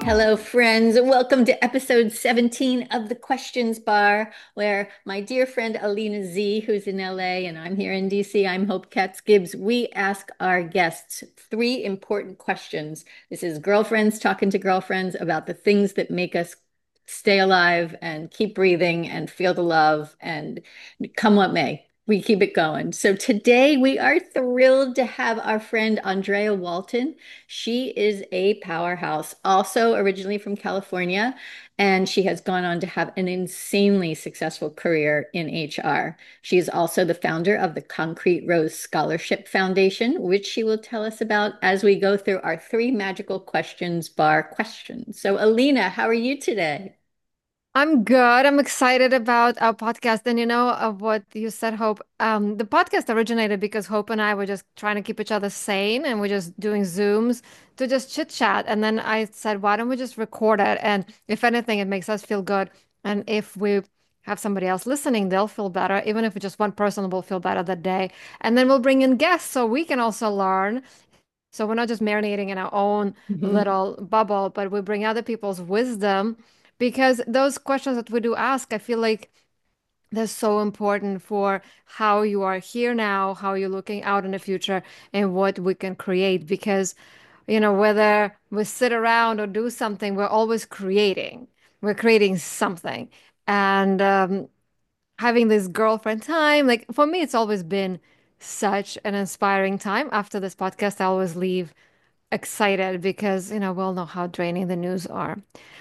Hello, friends. Welcome to episode 17 of the Questions Bar, where my dear friend Alina Z, who's in LA, and I'm here in DC, I'm Hope Katz Gibbs. We ask our guests three important questions. This is girlfriends talking to girlfriends about the things that make us stay alive and keep breathing and feel the love and come what may. We keep it going. So today we are thrilled to have our friend Andrea Walton. She is a powerhouse, also originally from California, and she has gone on to have an insanely successful career in HR. She is also the founder of the Concrete Rose Scholarship Foundation, which she will tell us about as we go through our three magical questions bar questions. So, Alina, how are you today? I'm good. I'm excited about our podcast. And of what you said, Hope. The podcast originated because Hope and I were just trying to keep each other sane and we're just doing Zooms to just chit chat. And then I said, why don't we just record it? And if anything, it makes us feel good. And if we have somebody else listening, they'll feel better. Even if just one person will feel better that day. And then we'll bring in guests so we can also learn. So we're not just marinating in our own Mhm. little bubble, but we bring other people's wisdom because those questions that we do ask, I feel like they're so important for how you are here now, how you're looking out in the future, and what we can create. Because, whether we sit around or do something, we're always creating. We're creating something. And having this girlfriend time, like for me, it's always been such an inspiring time. After this podcast, I always leave excited because, we all know how draining the news are.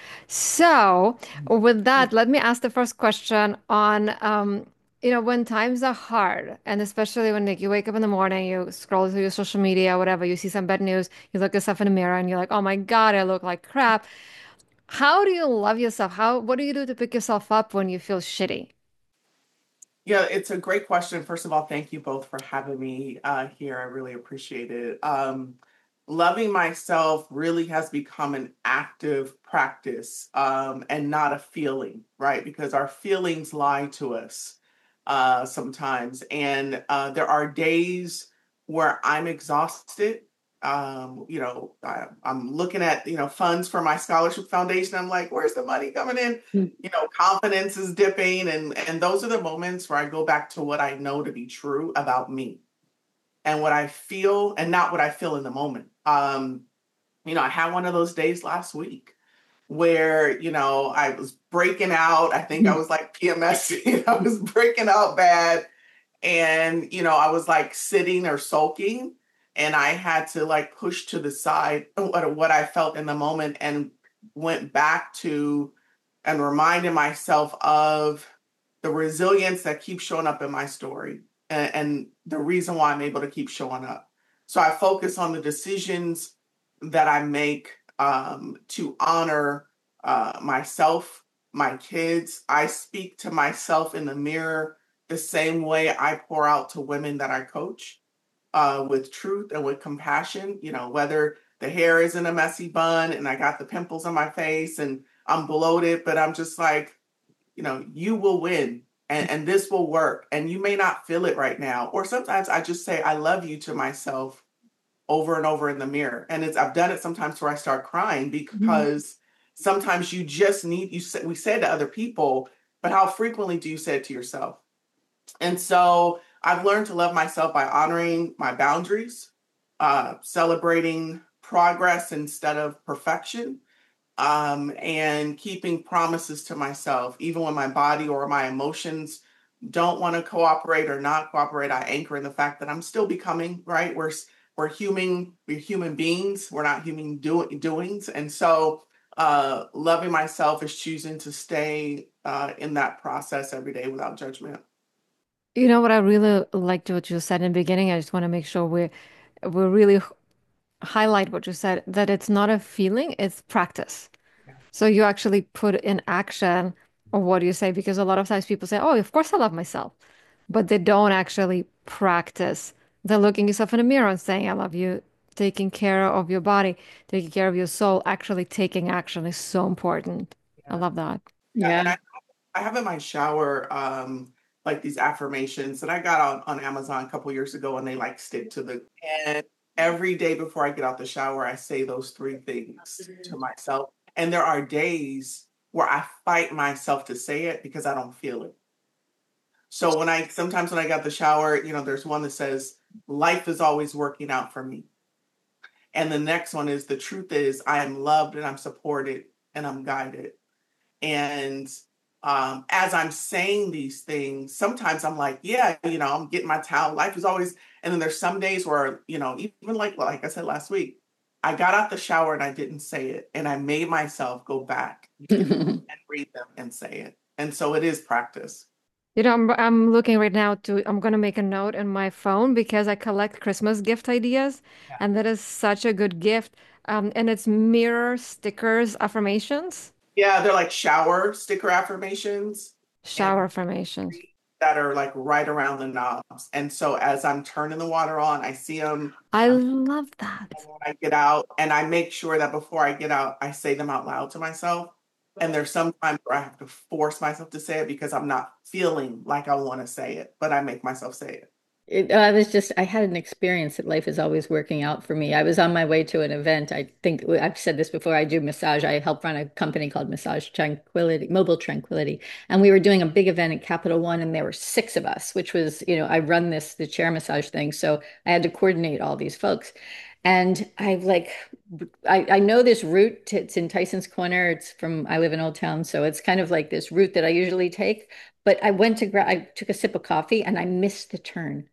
So, with that, let me ask the first question on, when times are hard, and especially when like, you wake up in the morning, you scroll through your social media, whatever, you see some bad news, you look yourself in the mirror, and you're like, oh my God, I look like crap. How do you love yourself? What do you do to pick yourself up when you feel shitty? Yeah, it's a great question. First of all, thank you both for having me here. I really appreciate it. Loving myself really has become an active practice and not a feeling, right? Because our feelings lie to us sometimes. And there are days where I'm exhausted. I'm looking at, funds for my scholarship foundation. I'm like, where's the money coming in? Confidence is dipping. And those are the moments where I go back to what I know to be true about me and what I feel and not what I feel in the moment. I had one of those days last week where, I was breaking out. I think I was like PMS, I was breaking out bad. And, I was like sitting or sulking. And I had to like push to the side what I felt in the moment and went back to and reminded myself of the resilience that keeps showing up in my story and the reason why I'm able to keep showing up. So I focus on the decisions that I make to honor myself, my kids. I speak to myself in the mirror the same way I pour out to women that I coach with truth and with compassion, whether the hair is in a messy bun and I got the pimples on my face and I'm bloated, but I'm just like, you will win and this will work. And you may not feel it right now. Or sometimes I just say, I love you to myself over and over in the mirror. And I've done it sometimes where I start crying because sometimes you just need, we say it to other people, but how frequently do you say it to yourself? And so I've learned to love myself by honoring my boundaries, celebrating progress instead of perfection, and keeping promises to myself, even when my body or my emotions don't want to cooperate or not cooperate. I anchor in the fact that I'm still becoming, right. We're human beings. We're not human doings. And so loving myself is choosing to stay in that process every day without judgment. You know what I really liked what you said in the beginning. I just want to make sure we really highlight what you said, that it's not a feeling, it's practice. So you actually put in action or what do you say? Because a lot of times people say, "Oh, of course I love myself," but they don't actually practice. They're looking yourself in the mirror and saying, "I love you." Taking care of your body, taking care of your soul, actually taking action is so important. I Yeah. love that. Yeah. Yeah. And I have in my shower like these affirmations that I got on Amazon a couple years ago and they like stick to the and every day before I get out the shower, I say those three things to myself. And there are days where I fight myself to say it because I don't feel it. So sometimes when I got the shower, there's one that says, life is always working out for me. And the next one is, the truth is I am loved and I'm supported and I'm guided. And as I'm saying these things, sometimes I'm like, yeah, I'm getting my towel. Life is always, and then there's some days where, even like I said last week, I got out the shower and I didn't say it. And I made myself go back and read them and say it. And so it is practice. I'm looking right now I'm gonna make a note in my phone because I collect Christmas gift ideas, Yeah. and that is such a good gift. And it's mirror stickers affirmations, Yeah, they're like shower sticker affirmations and shower affirmations. that are like right around the knobs. And so as I'm turning the water on, I see them. I And love that. when I get out, and I make sure that before I get out, I say them out loud to myself. And there's some times where I have to force myself to say it because I'm not feeling like I want to say it, but I make myself say it. I had an experience that life is always working out for me. I was on my way to an event. I think I've said this before. I do massage. I help run a company called Massage Tranquility, Mobile Tranquility. And we were doing a big event at Capital One, and there were six of us, which was, I run the chair massage thing. So I had to coordinate all these folks. And I know this route. It's in Tyson's Corner. I live in Old Town. So it's kind of like this route that I usually take. But I took a sip of coffee and I missed the turn.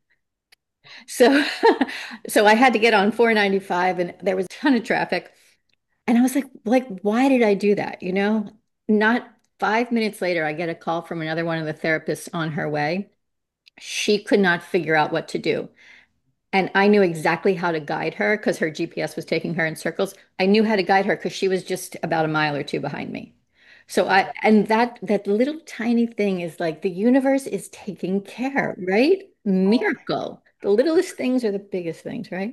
So so I had to get on 495 and there was a ton of traffic. And I was like, why did I do that? Not 5 minutes later, I get a call from another one of the therapists on her way. She could not figure out what to do. And I knew exactly how to guide her because her GPS was taking her in circles. I knew how to guide her because she was just about a mile or two behind me. So and that little tiny thing is like the universe is taking care, right? Oh, Miracle. The littlest things are the biggest things, right?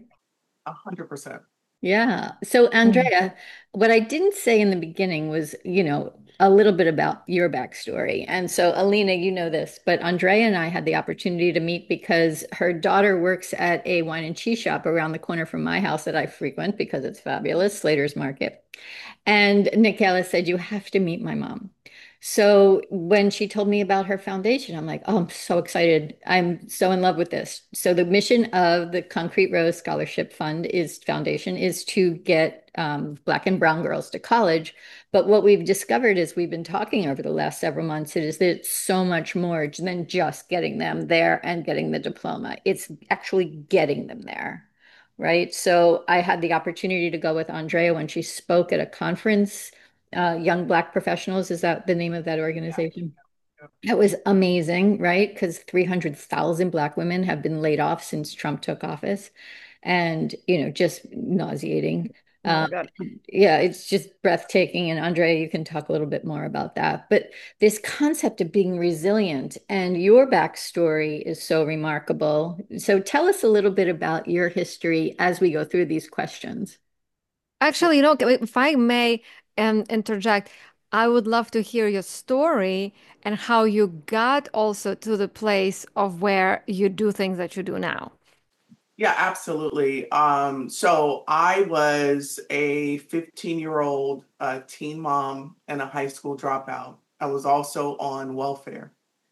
100%. Yeah. So, Mm. Andrea, what I didn't say in the beginning was, a little bit about your backstory. And so, Alina, you know this, but Andrea and I had the opportunity to meet because her daughter works at a wine and cheese shop around the corner from my house that I frequent because it's fabulous, Slater's Market. And Nikela said, you have to meet my mom. So when she told me about her foundation, I'm like, oh, I'm so excited. I'm so in love with this. So the mission of the Concrete Rose Scholarship Fund is foundation is to get Black and brown girls to college. But what we've discovered is we've been talking over the last several months is that it's so much more than just getting them there and getting the diploma. It's actually getting them there. Right. So I had the opportunity to go with Andrea when she spoke at a conference, Young Black Professionals. Is that the name of that Yeah. organization? That was amazing, right? Because 300,000 Black women have been laid off since Trump took office. And, just nauseating. Oh my Um, God. yeah, it's just breathtaking. And Andrea, you can talk a little bit more about that. But this concept of being resilient and your backstory is so remarkable. So tell us a little bit about your history as we go through these questions. Actually, if I may interject, I would love to hear your story and how you got also to the place of where you do things that you do now. Yeah, absolutely. So I was a 15-year-old teen mom and a high school dropout. I was also on welfare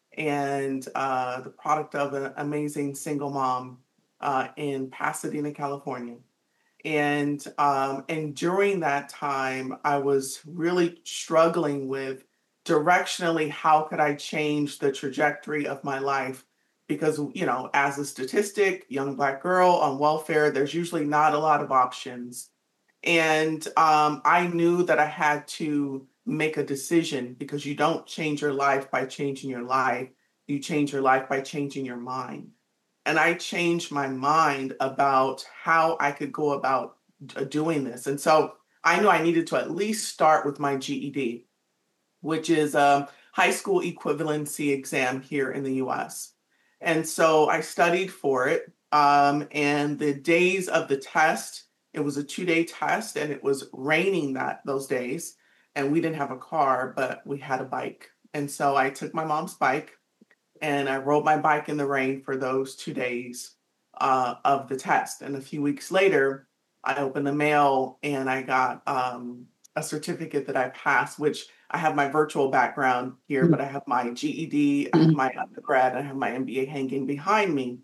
and the product of an amazing single mom in Pasadena, California. And during that time, I was really struggling with directionally how could I change the trajectory of my life? Because, as a statistic, young Black girl on welfare, there's usually not a lot of options. And I knew that I had to make a decision because you don't change your life by changing your life. You change your life by changing your mind. And I changed my mind about how I could go about doing this. And so I knew I needed to at least start with my GED, which is a high school equivalency exam here in the US. And so I studied for it. And the days of the test, it was a 2-day test and it was raining those days. And we didn't have a car, but we had a bike. And so I took my mom's bike and I rode my bike in the rain for those 2 days of the test. And a few weeks later, I opened the mail and I got a certificate that I passed, which I have my virtual background here, but I have my GED, I have my undergrad, I have my MBA hanging behind me.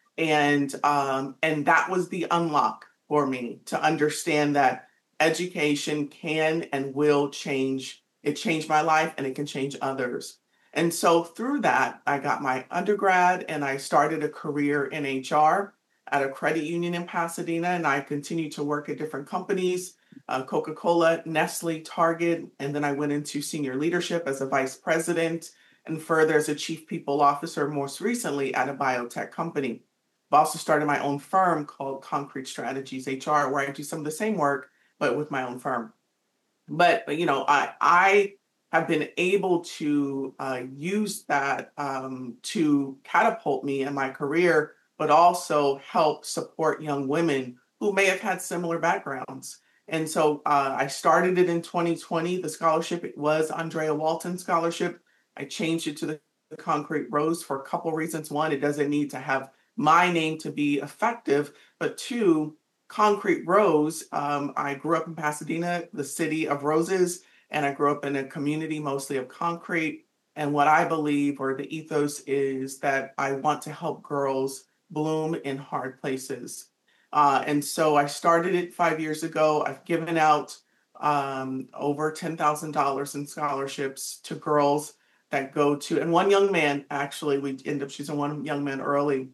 And that was the unlock for me to understand that education can and will change. It changed my life and it can change others. And so through that, I got my undergrad and I started a career in HR at a credit union in Pasadena. And I continued to work at different companies, Coca-Cola, Nestle, Target. And then I went into senior leadership as a vice president and further as a chief people officer, most recently at a biotech company. I've also started my own firm called Concrete Strategies HR, where I do some of the same work, but with my own firm. But I have been able to use that to catapult me in my career, but also help support young women who may have had similar backgrounds. And so I started it in 2020. The scholarship, it was Andrea Walton Scholarship. I changed it to the Concrete Rose for a couple reasons. One, it doesn't need to have my name to be effective, but two, Concrete Rose. I grew up in Pasadena, the city of roses, and I grew up in a community mostly of concrete. And what I believe, or the ethos, is that I want to help girls bloom in hard places. And so I started it 5 years ago. I've given out over $10,000 in scholarships to girls that go to, and one young man, actually, we end up choosing one young man early,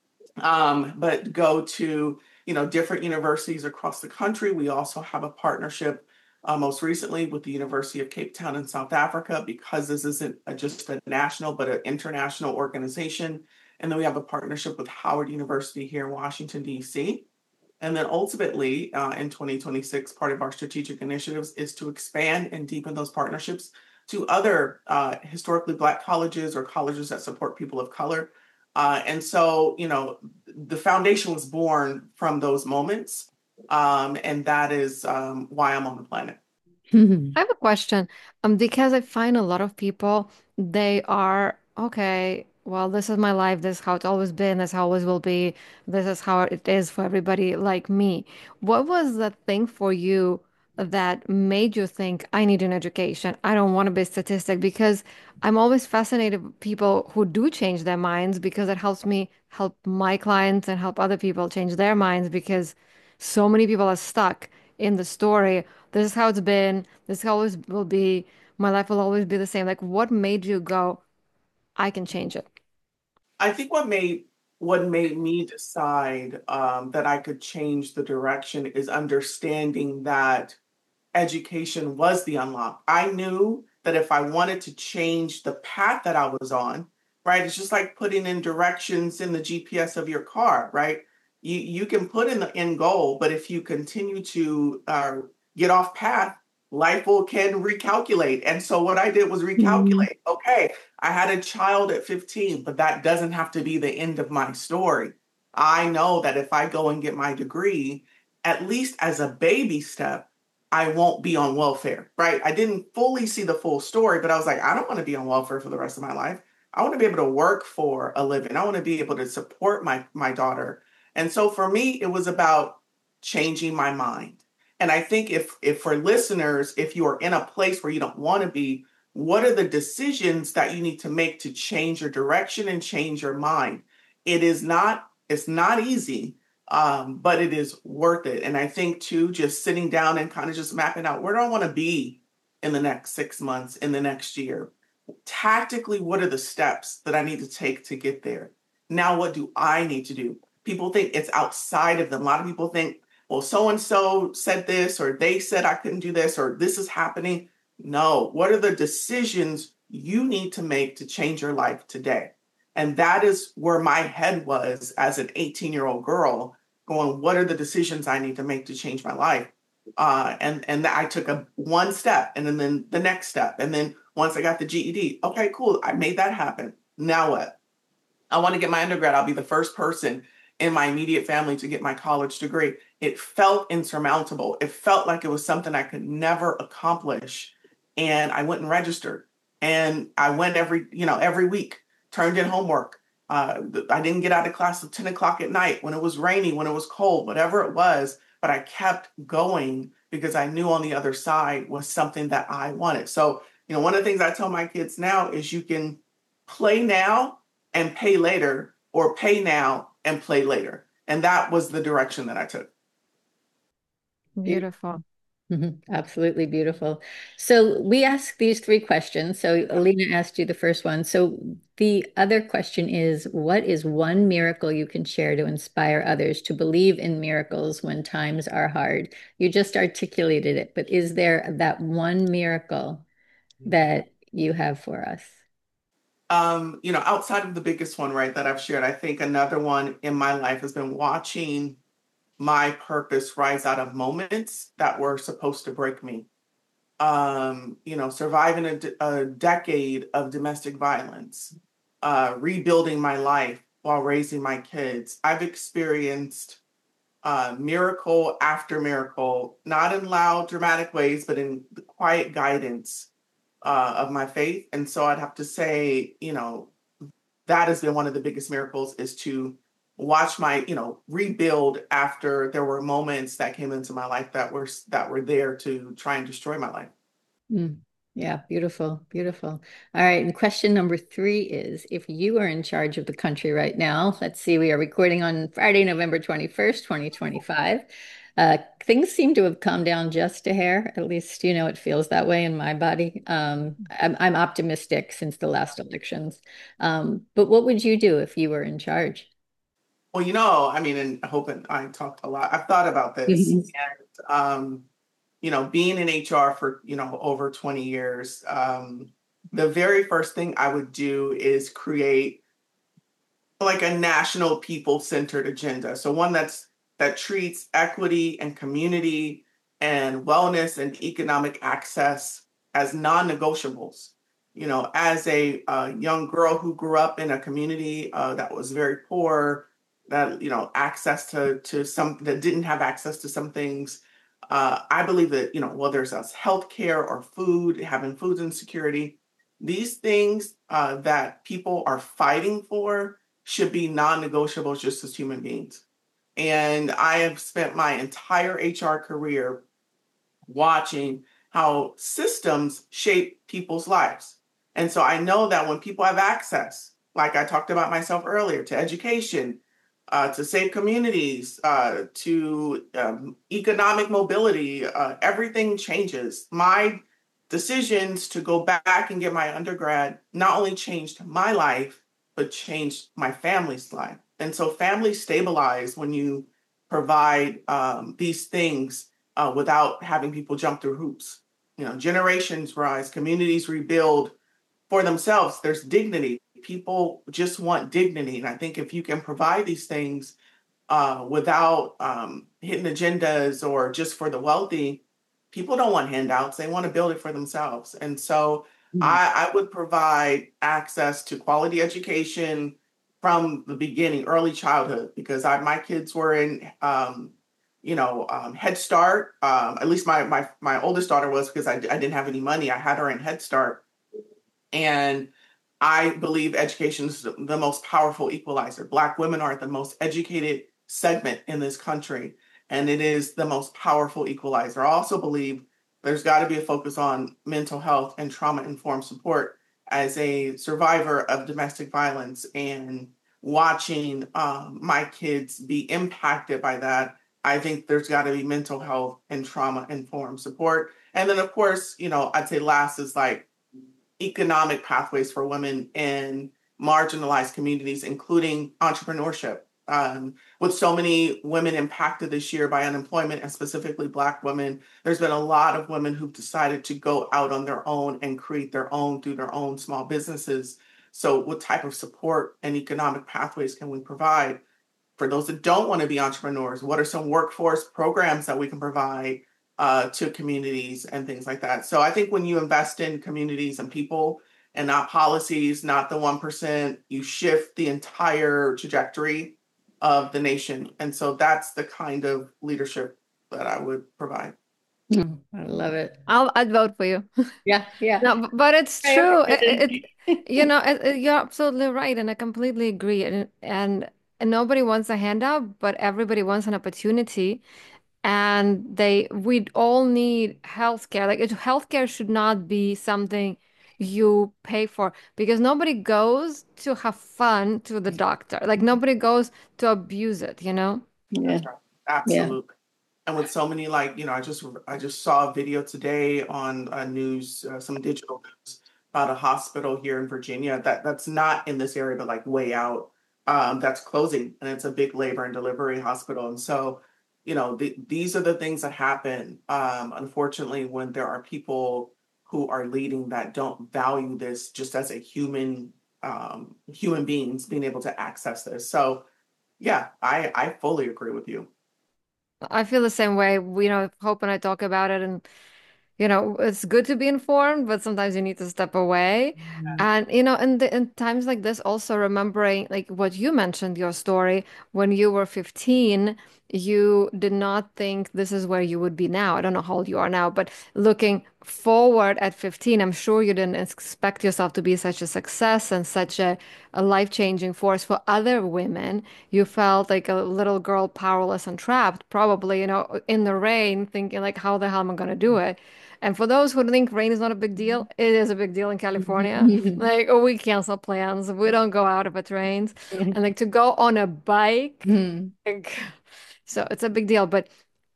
but go to different universities across the country. We also have a partnership most recently with the University of Cape Town in South Africa, because this isn't just a national, but an international organization. And then we have a partnership with Howard University here in Washington, D.C. And then ultimately, in 2026, part of our strategic initiatives is to expand and deepen those partnerships to other historically Black colleges or colleges that support people of color. And so, the foundation was born from those moments. And that is why I'm on the planet. I have a question. Because I find a lot of people, they are, okay, well, this is my life, this is how it's always been, this always will be, this is how it is for everybody like me. What was the thing for you that made you think, I need an education? I don't want to be a statistic, because I'm always fascinated with people who do change their minds, because it helps me help my clients and help other people change their minds, because so many people are stuck in the story. This is how it's been. This always will be. My life will always be the same. Like, what made you go, I can change it? I think what made me decide that I could change the direction is understanding that education was the unlock. I knew that if I wanted to change the path that I was on, right? It's just like putting in directions in the GPS of your car, right? You can put in the end goal, but if you continue to get off path, life will can recalculate. And so what I did was Mhm. recalculate. Okay, I had a child at 15, but that doesn't have to be the end of my story. I know that if I go and get my degree, at least as a baby step, I won't be on welfare, right? I didn't fully see the full story, but I was like, I don't want to be on welfare for the rest of my life. I want to be able to work for a living. I want to be able to support my daughter. And so for me, it was about changing my mind. And I think if for listeners, if you are in a place where you don't want to be, what are the decisions that you need to make to change your direction and change your mind? It's not easy, but it is worth it. And I think too, just sitting down and kind of just mapping out, where do I want to be in the next 6 months, in the next year? Tactically, what are the steps that I need to take to get there? Now, what do I need to do? People think it's outside of them. A lot of people think, well, so and so said this, or they said I couldn't do this, or this is happening. No, what are the decisions you need to make to change your life today? And that is where my head was as an 18-year-old girl, going, what are the decisions I need to make to change my life? And I took a one step, and then the next step, and then once I got the GED, okay, cool, I made that happen. Now what? I want to get my undergrad. I'll be the first person in my immediate family to get my college degree. It felt insurmountable. It felt like it was something I could never accomplish. And I went and registered. And I went every week, turned in homework. I didn't get out of class till 10 o'clock at night when it was rainy, when it was cold, whatever it was. But I kept going because I knew on the other side was something that I wanted. So, one of the things I tell my kids now is you can play now and pay later, or pay now and play later. And that was the direction that I took. Beautiful. Absolutely beautiful. So we asked these three questions. So Alina asked you the first one. So the other question is, what is one miracle you can share to inspire others to believe in miracles when times are hard? You just articulated it, but is there that one miracle that you have for us? Outside of the biggest one, right, that I've shared, I think another one in my life has been watching my purpose rise out of moments that were supposed to break me. Surviving a decade of domestic violence, rebuilding my life while raising my kids. I've experienced miracle after miracle, not in loud, dramatic ways, but in the quiet guidance of my faith. And so I'd have to say, that has been one of the biggest miracles, is to watch my, rebuild after there were moments that came into my life that were there to try and destroy my life. Mm. Yeah, beautiful, beautiful. All right, and question number three is, if you are in charge of the country right now, let's see, we are recording on Friday, November 21st, 2025. Things seem to have calmed down just a hair. At least, it feels that way in my body. I'm optimistic since the last elections. But what would you do if you were in charge? Well, I mean, and I hope I talked a lot. I've thought about this. Mhm. And, being in HR for, over 20 years, the very first thing I would do is create like a national people-centered agenda. So one that treats equity and community and wellness and economic access as non-negotiables. As a young girl who grew up in a community that was very poor, that access to some that didn't have access to some things. I believe that whether it's healthcare or food, having food insecurity, these things that people are fighting for should be non-negotiables just as human beings. And I have spent my entire HR career watching how systems shape people's lives. And so I know that when people have access, like I talked about myself earlier, to education, to safe communities, to economic mobility, everything changes. My decisions to go back and get my undergrad not only changed my life, but changed my family's life. And so families stabilize when you provide these things without having people jump through hoops. Generations rise, communities rebuild for themselves. There's dignity. People just want dignity. And I think if you can provide these things without hitting agendas or just for the wealthy, people don't want handouts. They want to build it for themselves. And so Mm. I would provide access to quality education from the beginning, early childhood, because my kids were in, Head Start. At least my oldest daughter was, because I didn't have any money. I had her in Head Start. And I believe education is the most powerful equalizer. Black women are the most educated segment in this country, and it is the most powerful equalizer. I also believe there's got to be a focus on mental health and trauma-informed support. As a survivor of domestic violence and watching my kids be impacted by that, I think there's got to be mental health and trauma-informed support. And then, of course, I'd say last is like economic pathways for women in marginalized communities, including entrepreneurship. With so many women impacted this year by unemployment, and specifically Black women, there's been a lot of women who've decided to go out on their own and create their own through their own small businesses. So, what type of support and economic pathways can we provide for those that don't want to be entrepreneurs? What are some workforce programs that we can provide to communities and things like that? So I think when you invest in communities and people and not policies, not the 1%, you shift the entire trajectory of the nation. And so that's the kind of leadership that I would provide. I love it. I'd vote for you. Yeah, yeah. No, but it's I true. appreciate You're absolutely right, and I completely agree. And nobody wants a handout, but everybody wants an opportunity. and we all need healthcare. Like healthcare should not be something you pay for because nobody goes to have fun to the doctor. Like nobody goes to abuse it, you know? Yeah. That's right. Yeah. Absolutely. And with so many, like, I just saw a video today on news, some digital news about a hospital here in Virginia that's not in this area, but like way out, that's closing, and it's a big labor and delivery hospital. And so, these are the things that happen, unfortunately, when there are people who are leading that don't value this just as a human beings being able to access this. So yeah, I fully agree with you. I feel the same way. Hope and I talk about it, and it's good to be informed, but sometimes you need to step away. And in times like this, also remembering like what you mentioned, your story when you were 15, you did not think this is where you would be now. I don't know how old you are now, but looking forward at 15, I'm sure you didn't expect yourself to be such a success and such a life-changing force for other women. You felt like a little girl, powerless and trapped, probably, in the rain, thinking like, how the hell am I going to do it? And for those who think rain is not a big deal, it is a big deal in California. Like, oh, we cancel plans. We don't go out if it rains. And like to go on a bike, like, so it's a big deal. But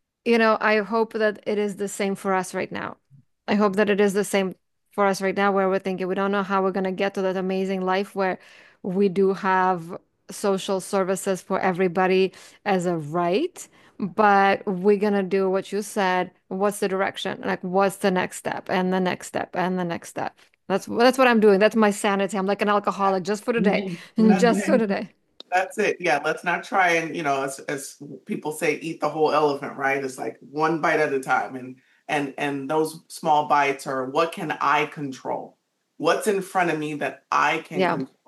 I hope that it is the same for us right now. I hope that it is the same for us right now, where we're thinking we don't know how we're going to get to that amazing life where we do have social services for everybody as a right, but we're going to do what you said. What's the direction? Like, what's the next step and the next step and the next step? That's what I'm doing. That's my sanity. I'm like an alcoholic just for today, That's just it. for today. That's it. Yeah, let's not try and, as people say, eat the whole elephant, right? It's like one bite at a time. And those small bites are, what can I control? What's in front of me that I can Yeah. control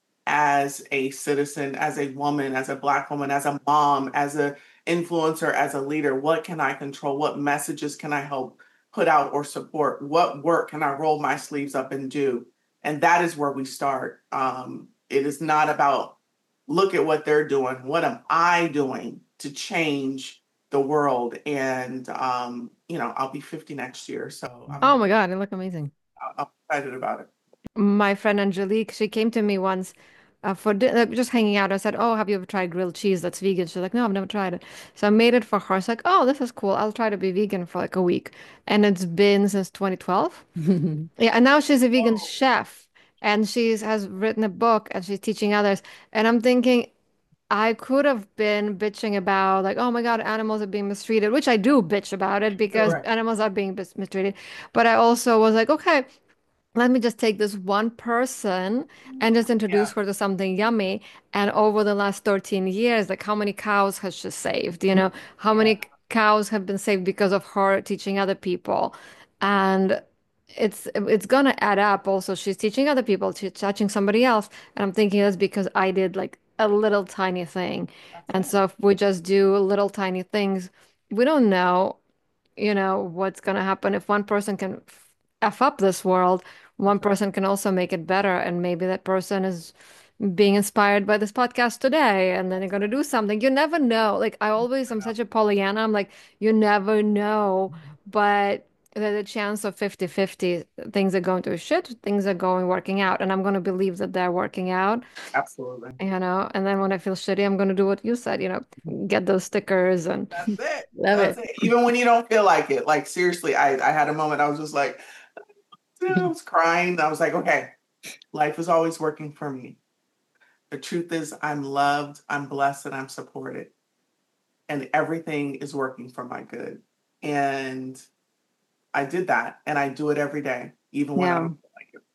as a citizen, as a woman, as a Black woman, as a mom, as a influencer, as a leader? What can I control? What messages can I help put out or support? What work can I roll my sleeves up and do? And that is where we start. It is not about, look at what they're doing. What am I doing to change the world? And I'll be 50 next year, so Oh my God, you look amazing. I'm excited about it. My friend Angelique, she came to me once for just hanging out. I said, "Oh, have you ever tried grilled cheese that's vegan?" She's like, "No, I've never tried it." So I made it for her. It's like, "Oh, this is cool. I'll try to be vegan for like a week." And it's been since 2012. Yeah, and now she's a vegan Oh, chef and has written a book and she's teaching others. And I'm thinking I could have been bitching about like, "Oh my God, animals are being mistreated," which I do bitch about it because correct. animals are being mistreated. But I also was like, "Okay, let me just take this one person and just introduce Yeah, her to something yummy." And over the last 13 years, like how many cows has she saved? How yeah, many cows have been saved because of her teaching other people? And it's gonna add up. Also, she's teaching other people, she's touching somebody else. And I'm thinking that's because I did like a little tiny thing. that's And it. so if we just do little tiny things, we don't know what's going to happen. If one person can F up this world, one That's right. person can also make it better. And maybe that person is being inspired by this podcast today, and then they're That's going to right. do something. You never know. Like, I'm such a Pollyanna. I'm like, you never know. But there's a chance of 50-50. Things are going to shit, things are going working out. And I'm going to believe that they're working out, Absolutely. and then when I feel shitty, I'm going to do what you said, get those stickers and That's it. Love That's it. it. Even when you don't feel like it. Like seriously, I had a moment I was just like, I was crying. I was like, okay, life is always working for me. The truth is I'm loved, I'm blessed, and I'm supported. And everything is working for my good. And I did that and I do it every day, even when I yeah. don't feel like it.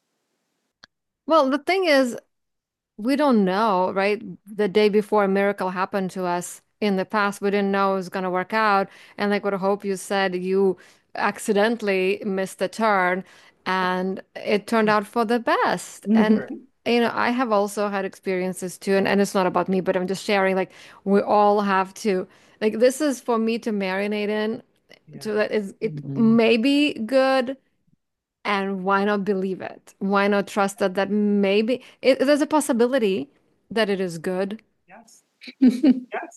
Well, the thing is, we don't know, right? The day before a miracle happened to us in the past, we didn't know it was going to work out. And like what Hope you said, you accidentally missed a turn and it turned out for the best. And, Right. I have also had experiences too. And it's not about me, but I'm just sharing, like, we all have to, like, this is for me to marinate in, Yeah. to that is it Mhm. may be good, and why not believe it? Why not trust that maybe there's a possibility that it is good? Yes. Yes.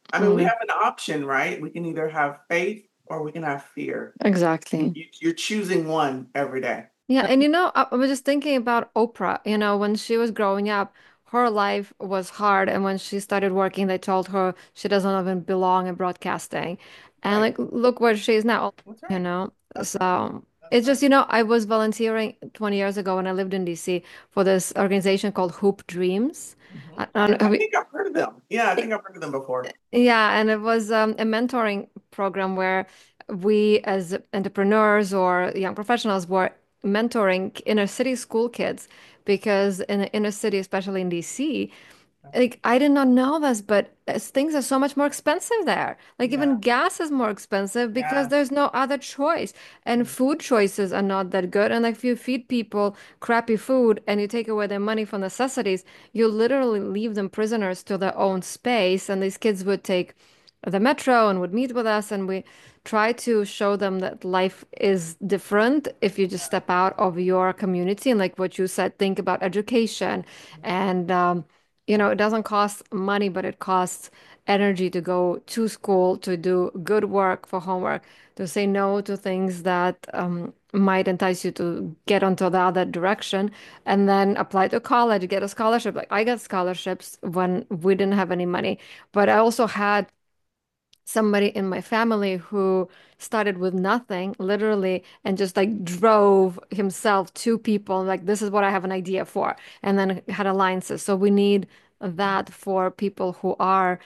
I mean, we Mm, have an option, right? We can either have faith or we can have fear. exactly. You're choosing one every day. Yeah, and I was just thinking about Oprah. When she was growing up, her life was hard, and when she started working, they told her she doesn't even belong in broadcasting. And Right. like, look where she is now, That's you right. know. That's right. So That's it's right. just, I was volunteering 20 years ago when I lived in DC for this organization called Hoop Dreams. Mhm. I don't know, I think I've heard of them. Yeah, I think I've heard of them before. yeah, and it was a mentoring program where we, as entrepreneurs or young professionals, were mentoring inner city school kids because in the inner city, especially in DC, like I did not know this, but things are so much more expensive there. Like Yeah. even gas is more expensive because Yeah. there's no other choice, and food choices are not that good. And like if you feed people crappy food and you take away their money for necessities, you literally leave them prisoners to their own space. And these kids would take the metro and would meet with us, and we try to show them that life is different if you just step out of your community. And like what you said, think about education and it doesn't cost money, but it costs energy to go to school, to do good work for homework, to say no to things that might entice you to get onto the other direction, and then apply to college, get a scholarship. Like I got scholarships when we didn't have any money, but I also had somebody in my family who started with nothing, literally, and just like drove himself to people like, this is what I have an idea for, and then had alliances. So we need that for people who are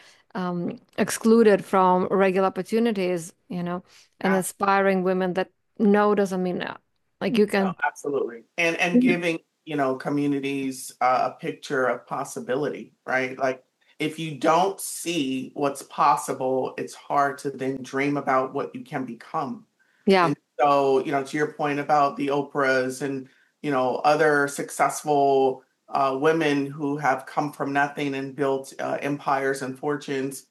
excluded from regular opportunities, and Ab- inspiring women that no doesn't mean no. Like you No, can. absolutely. And giving, communities a picture of possibility, right? Like if you don't see what's possible, it's hard to then dream about what you can become. Yeah. And so, to your point about the Oprahs and, other successful women who have come from nothing and built empires and fortunes,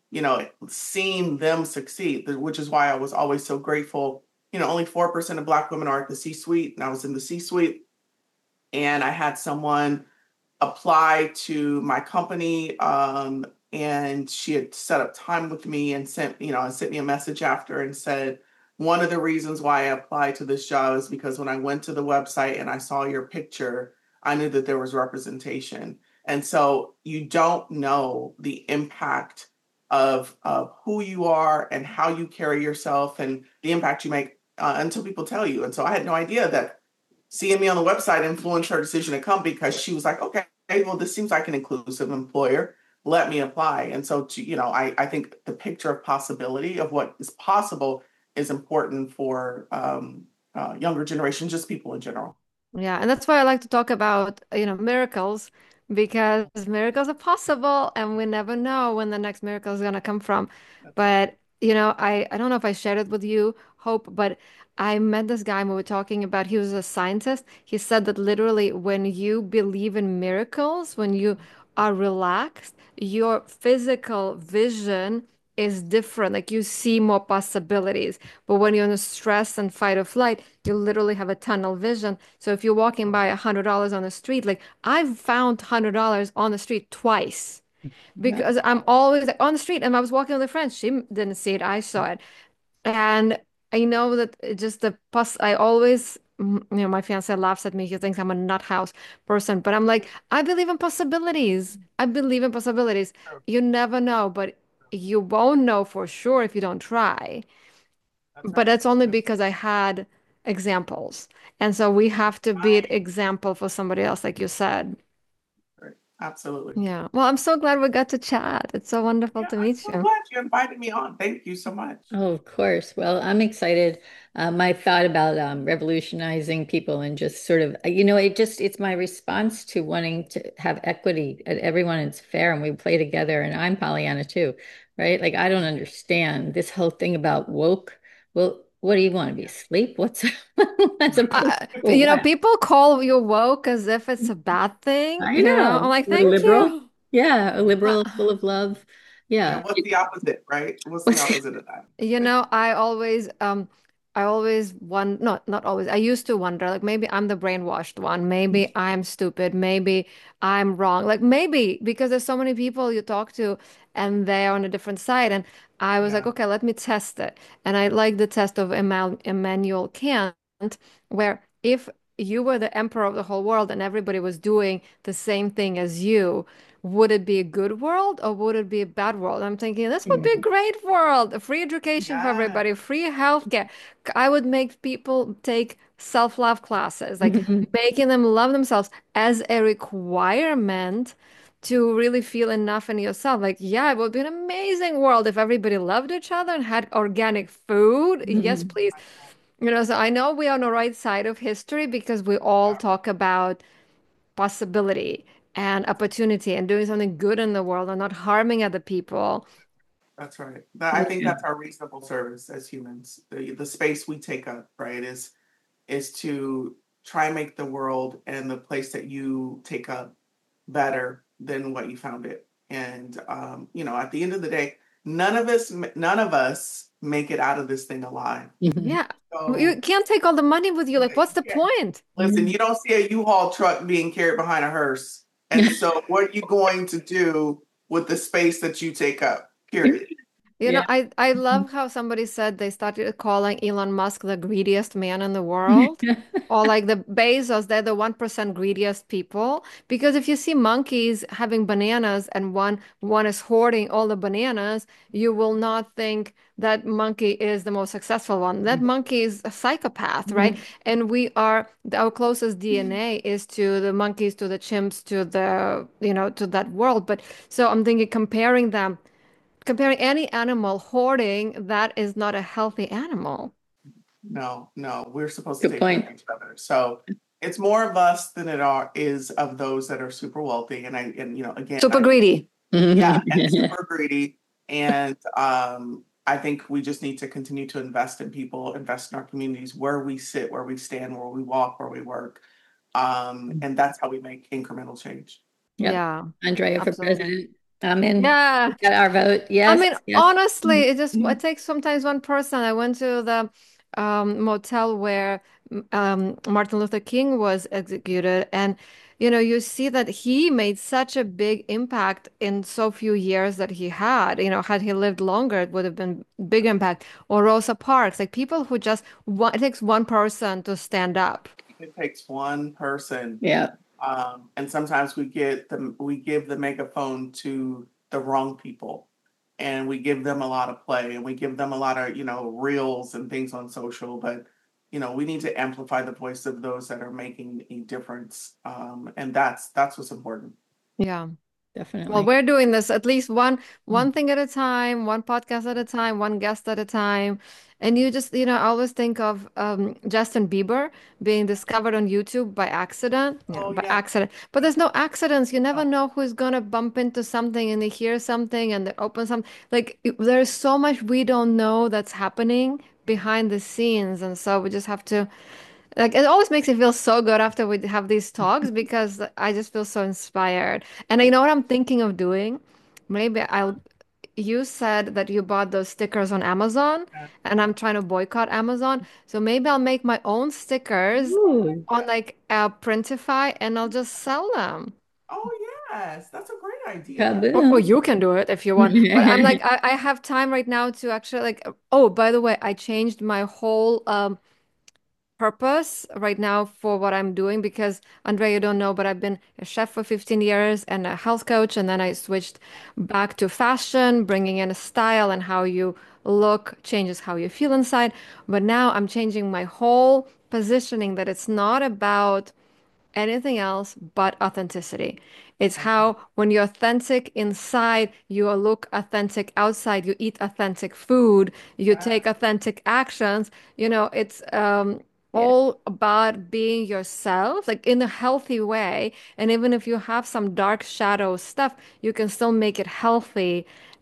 seeing them succeed, which is why I was always so grateful. Only 4% of Black women are at the C suite, and I was in the C suite, and I had someone apply to my company, and she had set up time with me and sent me a message after and said, one of the reasons why I applied to this job is because when I went to the website and I saw your picture, I knew that there was representation. And so you don't know the impact of who you are and how you carry yourself and the impact you make until people tell you. And so I had no idea that seeing me on the website influenced her decision to come because she was like, okay, well, this seems like an inclusive employer. Let me apply. And so, I think the picture of possibility of what is possible is important for younger generations, just people in general. Yeah, and that's why I like to talk about, miracles because miracles are possible and we never know when the next miracle is gonna come from. That's right. But, I don't know if I shared it with you, Hope, but I met this guy and we were talking about he was a scientist. He said that literally when you believe in miracles, when you are relaxed, your physical vision is different. Like you see more possibilities. But when you're in a stress and fight or flight, you literally have a tunnel vision. So if you're walking by $100 on the street, like I've found $100 on the street twice Yeah. because I'm always like, on the street and I was walking with a friend. She didn't see it, I saw it. And I know that it just I always, my fiance laughs at me. He thinks I'm a nut house person, but I'm like, I believe in possibilities. I believe in possibilities. You never know, but you won't know for sure if you don't try. That's But right. that's only That's because I had examples. And so we have to be an right. example for somebody else, like you said. Right. Absolutely. Yeah. Well, I'm so glad we got to chat. It's so wonderful Yeah, to I'm meet so you. glad you invited me on. Thank you so much. Oh, of course. Well, I'm excited. My thought about revolutionizing people and just sort of, it's my response to wanting to have equity at everyone. It's fair and we play together. And I'm Pollyanna too, right? Like, I don't understand this whole thing about woke. Well, what do you want to be asleep? What's as opposed to what? People call you woke as if it's a bad thing, I I'm know. like, Or thank liberal. you. Yeah, a Uh, liberal full of love. And Yeah. what's the opposite, right? What's the opposite of that? I always I always wonder, not always, I used to wonder, like maybe I'm the brainwashed one. Maybe I'm stupid. Maybe I'm wrong. Like maybe because there's so many people you talk to and they are on a different side. And I was like, Yeah. okay, let me test it. And I like the test of Immanuel Kant, where if you were the emperor of the whole world and everybody was doing the same thing as you, would it be a good world or would it be a bad world? I'm thinking this would be a great world, a free education for Yeah. everybody, free healthcare. I would make people take self-love classes, like Mhm. making them love themselves as a requirement to really feel enough in yourself. Like, yeah, it would be an amazing world if everybody loved each other and had organic food. Yes, Mhm. please. So I know we are on the right side of history because we all Yeah, talk about possibility and opportunity and doing something good in the world and not harming other people. that's right. I think Yeah. that's our reasonable service as humans. The space we take up, right, is to try and make the world and the place that you take up better than what you found it. And at the end of the day, none of us make it out of this thing alive. Mhm. Yeah. You So can't take all the money with you. Like, what's the yeah, point? listen, Mhm. you don't see a U-Haul truck being carried behind a hearse. And so what are you going to do with the space that you take up? Period. Yeah. I love how somebody said they started calling Elon Musk the greediest man in the world. Or like the Bezos, they're the 1% greediest people. Because if you see monkeys having bananas and one is hoarding all the bananas, you will not think that monkey is the most successful one. That monkey is a psychopath, right? Mhm. And our closest DNA is to the monkeys, to the chimps, to to that world. But so I'm thinking comparing any animal hoarding, that is not a healthy animal. No, no, we're supposed to Good take care of point. each other. So it's more of us than is of those that are super wealthy. Again, Super greedy. yeah, and Mhm. super greedy. And I think we just need to continue to invest in people, invest in our communities, where we sit, where we stand, where we walk, where we work. And that's how we make incremental change. Yep. Yeah, Andrea for absolutely. president. I'm in. Yeah. We got our vote. I Yes. mean, Yes. honestly, it Mhm. takes sometimes one person. I went to the motel where Martin Luther King was executed, and you see that he made such a big impact in so few years that he had. Had he lived longer, it would have been big impact. Or Rosa Parks, like people who just it takes one person to stand up. It takes one person. Yeah. And sometimes we give the megaphone to the wrong people, and we give them a lot of play, and we give them a lot of reels and things on social. But we need to amplify the voice of those that are making a difference, and that's what's important. Yeah. Well, Definitely. we're doing this at least one thing at a time, one podcast at a time, one guest at a time. And I always think of Justin Bieber being discovered on YouTube by accident. Yeah, Oh by yeah. accident. But there's no accidents. You never Oh, know who's gonna bump into something and they hear something and they open some there's so much we don't know that's happening behind the scenes. And so we just have to it always makes me feel so good after we have these talks because I just feel so inspired. And you know what I'm thinking of doing? Maybe you said that you bought those stickers on Amazon yeah. and I'm trying to boycott Amazon. So maybe I'll make my own stickers Ooh. on like Printify and I'll just sell them. Oh yes, that's a great idea. Or Kaboom. you can do it if you want. But I'm like, I have time right now to actually oh, by the way, I changed my whole purpose right now for what I'm doing because Andrea, you don't know, but I've been a chef for 15 years and a health coach, and then I switched back to fashion, bringing in a style and how you look changes how you feel inside. But now I'm changing my whole positioning that it's not about anything else but authenticity. It's Okay. how when you're authentic inside, you look authentic outside, you eat authentic food, you Yeah. take authentic actions. It's Yeah. all about being yourself, like in a healthy way. And even if you have some dark shadow stuff, you can still make it healthy.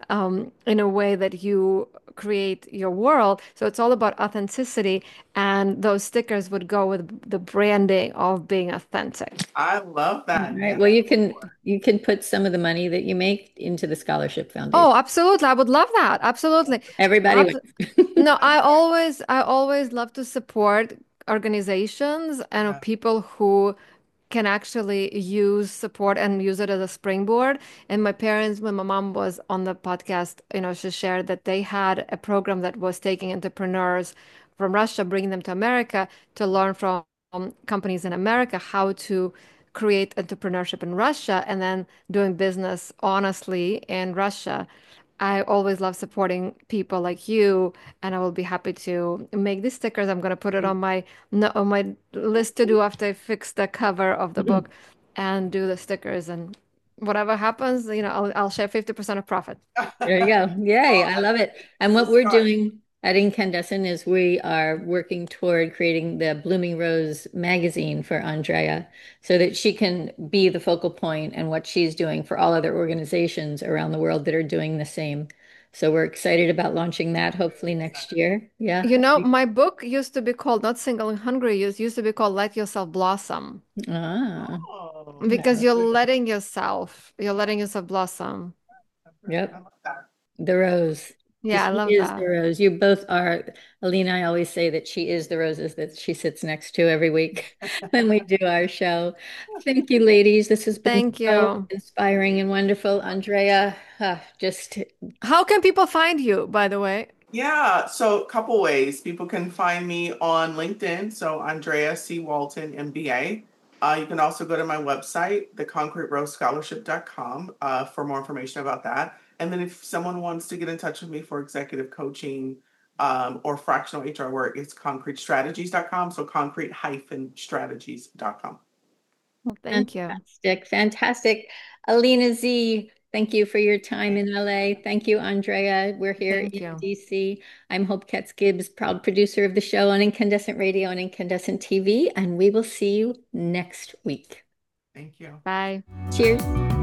in a way that you create your world. So it's all about authenticity, and those stickers would go with the branding of being authentic. I love All that. right. Yeah. Well, you can put some of the money that you make into the scholarship foundation. Oh, absolutely. I would love that. Absolutely. Everybody Abs wins. No, I always love to support organizations and Yeah. people who can actually use support and use it as a springboard. And my parents, when my mom was on the podcast, she shared that they had a program that was taking entrepreneurs from Russia, bringing them to America to learn from companies in America how to create entrepreneurship in Russia and then doing business honestly in Russia. I always love supporting people like you, and I will be happy to make these stickers. I'm gonna put it on my on my list to do after I fix the cover of the book and do the stickers. And whatever happens, I'll share 50% of profit. There you go. Yay, Well, I love it. And it's a what we're start. doing at Incandescent is we are working toward creating the Blooming Rose magazine for Andrea so that she can be the focal point and what she's doing for all other organizations around the world that are doing the same. So we're excited about launching that hopefully next year. Yeah. My book used to be called not Single and Hungry, it used to be called Let Yourself Blossom Ah, Oh, yeah. because you're letting yourself blossom. I Yep. love that. The rose. Yeah, I She love is the that. rose. You both are. Alina, I always say that she is the roses that she sits next to every week when we do our show. Thank you, ladies. This has been Thank so you. inspiring and wonderful. Andrea, just How can people find you, by the way? Yeah, so a couple ways. People can find me on LinkedIn, so Andrea C. Walton, MBA. You can also go to my website, theconcreterosescholarship.com, for more information about that. And then if someone wants to get in touch with me for executive coaching or fractional HR work, it's concretestrategies.com, so concrete-strategies.com. Well, thank you. fantastic, fantastic. Alina Z, thank you for your time in LA. Thank you, Andrea. We're here Thank in you. DC. I'm Hope Katz Gibbs, proud producer of the show on Incandescent Radio and Incandescent TV, and we will see you next week. Thank you. Bye. Cheers.